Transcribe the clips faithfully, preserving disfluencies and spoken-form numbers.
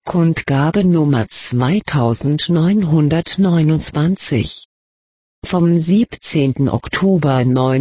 Kundgabe Nummer zweitausendneunhundertneunundzwanzig. Vom siebzehnten Oktober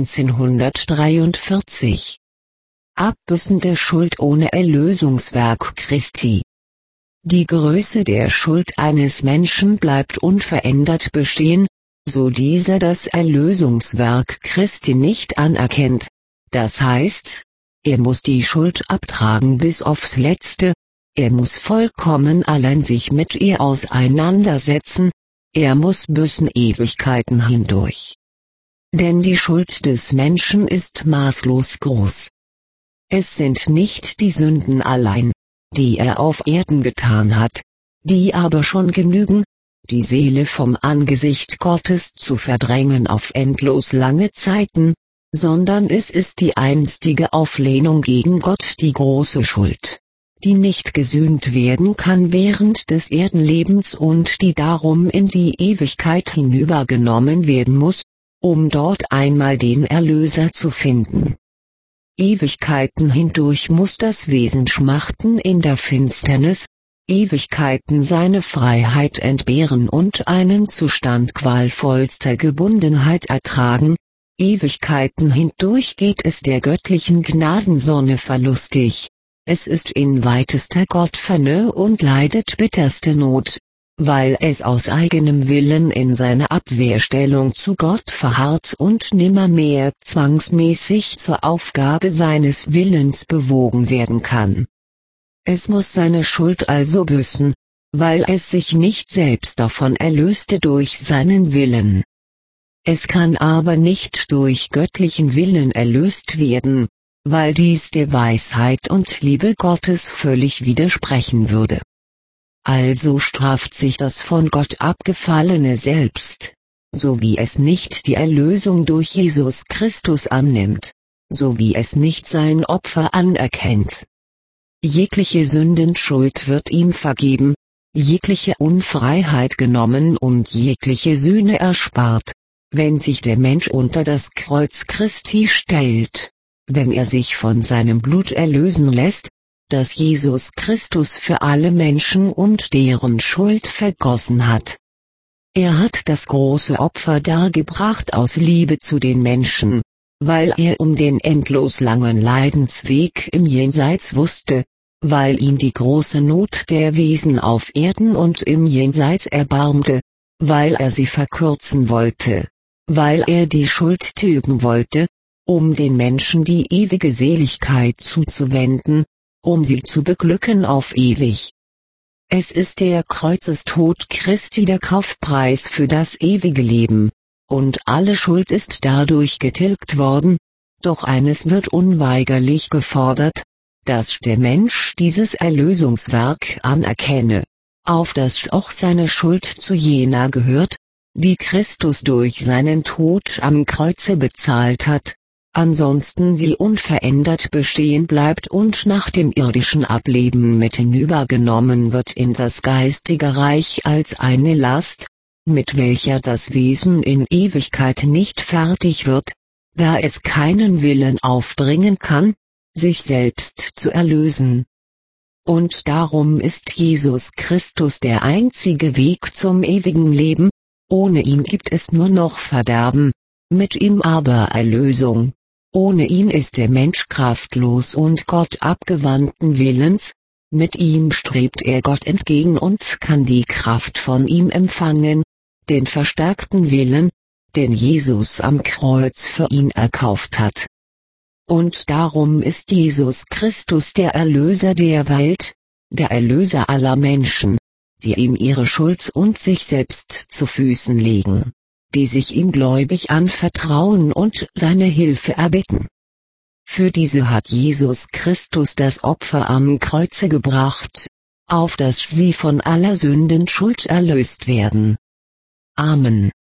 neunzehnhundertdreiundvierzig. Abbüßen der Schuld ohne Erlösungswerk Christi. Die Größe der Schuld eines Menschen bleibt unverändert bestehen, so dieser das Erlösungswerk Christi nicht anerkennt. Das heißt, er muss die Schuld abtragen bis aufs Letzte, er muss vollkommen allein sich mit ihr auseinandersetzen, er muss büßen Ewigkeiten hindurch. Denn die Schuld des Menschen ist maßlos groß. Es sind nicht die Sünden allein, die er auf Erden getan hat, die aber schon genügen, die Seele vom Angesicht Gottes zu verdrängen auf endlos lange Zeiten, sondern es ist die einstige Auflehnung gegen Gott die große Schuld, die nicht gesühnt werden kann während des Erdenlebens und die darum in die Ewigkeit hinübergenommen werden muss, um dort einmal den Erlöser zu finden. Ewigkeiten hindurch muss das Wesen schmachten in der Finsternis, Ewigkeiten seine Freiheit entbehren und einen Zustand qualvollster Gebundenheit ertragen, Ewigkeiten hindurch geht es der göttlichen Gnadensonne verlustig. Es ist in weitester Gottferne und leidet bitterste Not, weil es aus eigenem Willen in seiner Abwehrstellung zu Gott verharrt und nimmermehr zwangsmäßig zur Aufgabe seines Willens bewogen werden kann. Es muss seine Schuld also büßen, weil es sich nicht selbst davon erlöste durch seinen Willen. Es kann aber nicht durch göttlichen Willen erlöst werden, weil dies der Weisheit und Liebe Gottes völlig widersprechen würde. Also straft sich das von Gott abgefallene selbst, so wie es nicht die Erlösung durch Jesus Christus annimmt, so wie es nicht sein Opfer anerkennt. Jegliche Sündenschuld wird ihm vergeben, jegliche Unfreiheit genommen und jegliche Sühne erspart, wenn sich der Mensch unter das Kreuz Christi stellt. Wenn er sich von seinem Blut erlösen lässt, das Jesus Christus für alle Menschen und deren Schuld vergossen hat. Er hat das große Opfer dargebracht aus Liebe zu den Menschen, weil er um den endlos langen Leidensweg im Jenseits wusste, weil ihn die große Not der Wesen auf Erden und im Jenseits erbarmte, weil er sie verkürzen wollte, weil er die Schuld tilgen wollte, um den Menschen die ewige Seligkeit zuzuwenden, um sie zu beglücken auf ewig. Es ist der Kreuzestod Christi der Kaufpreis für das ewige Leben, und alle Schuld ist dadurch getilgt worden, doch eines wird unweigerlich gefordert, dass der Mensch dieses Erlösungswerk anerkenne, auf das auch seine Schuld zu jener gehört, die Christus durch seinen Tod am Kreuze bezahlt hat, ansonsten sie unverändert bestehen bleibt und nach dem irdischen Ableben mit hinübergenommen wird in das geistige Reich als eine Last, mit welcher das Wesen in Ewigkeit nicht fertig wird, da es keinen Willen aufbringen kann, sich selbst zu erlösen. Und darum ist Jesus Christus der einzige Weg zum ewigen Leben, ohne ihn gibt es nur noch Verderben, mit ihm aber Erlösung. Ohne ihn ist der Mensch kraftlos und Gott abgewandten Willens, mit ihm strebt er Gott entgegen und kann die Kraft von ihm empfangen, den verstärkten Willen, den Jesus am Kreuz für ihn erkauft hat. Und darum ist Jesus Christus der Erlöser der Welt, der Erlöser aller Menschen, die ihm ihre Schuld und sich selbst zu Füßen legen, die sich ihm gläubig anvertrauen und seine Hilfe erbitten. Für diese hat Jesus Christus das Opfer am Kreuze gebracht, auf das sie von aller Sündenschuld erlöst werden. Amen.